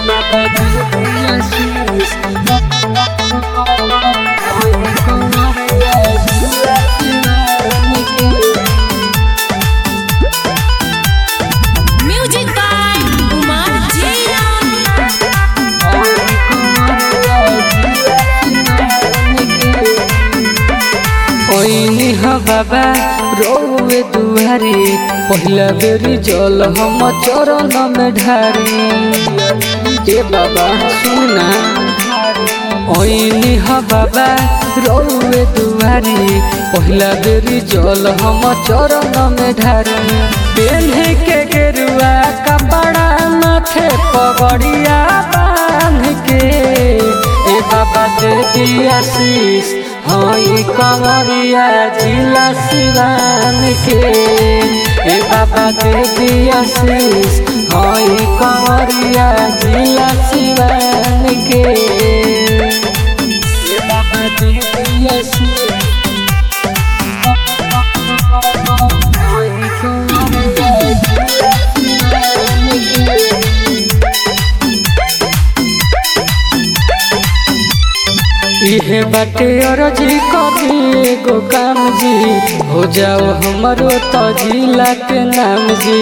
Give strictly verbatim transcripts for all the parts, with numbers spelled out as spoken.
Music by Umar Jairam. ओइनी ह बाबा रोवे दुआरी पहिला बेरी जल हम चरण में ढारी। ए बाबा सुना ओइनी ह बाबा रोवे दुआरी पहिला बेरी जल हम चरण में ढारी। पेन्हे के गेरुआ कपड़ा माथे पगड़िया बांध के ए बाबा दे दी आशीष हई कमरिया जिला सिवान के। ए बाबा दे दी आशीष हई कमरिया जिला सिवान के। ए बाबा दे दी आशीष हई कमरिया जिला सिवान के। इहे बाटे अरजी कभी गो काम जी हो जाओ हमारो तो जिला के नाम जी।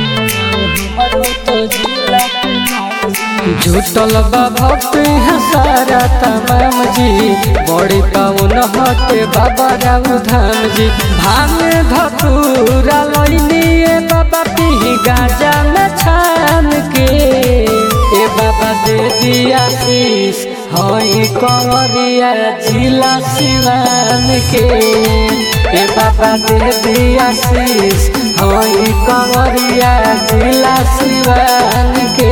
झूठल बा भक्त यहाँ सारा तमाम जी बड़ी पावन हटे बाबा राउ धाम जी। भांग धतूरा लइनिए बाबा पी गाजा में छान के। ए बाबा दे दी आशीष हई कमरिया जिला सिवान के। ए बाबा दे दी आशीष हई कमरिया जिला सिवान के।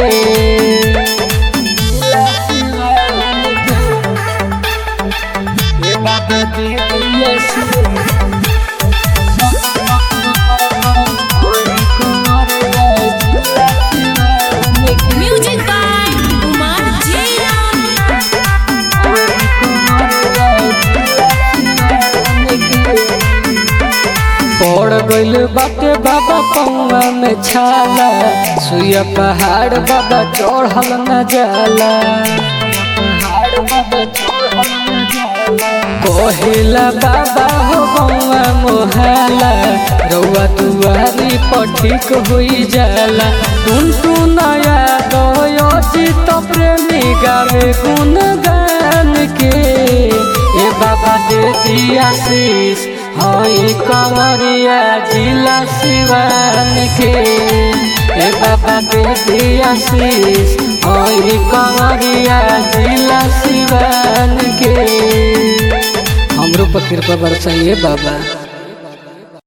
ए बाबा दे दी आशीष Music by Umar Jairam. पड़ गइल बाटे बाबा पौआ में छाला सुइया पहाड़ बाबा चढ़ल न जाला। कहिला बाबा हो बउआ मोहाला रउआ दुआरी पर ठीक होई जाला। टुन टुन याद अजित प्रेमी गावे गुण गान के। ए बाबा दे दी आशीष हई कमरिया जिला सिवान के। ए बाबा दे दी आशीष हई कमरिया जिला सिवान के। हमरो पर कृपा बरसाइए बाबा।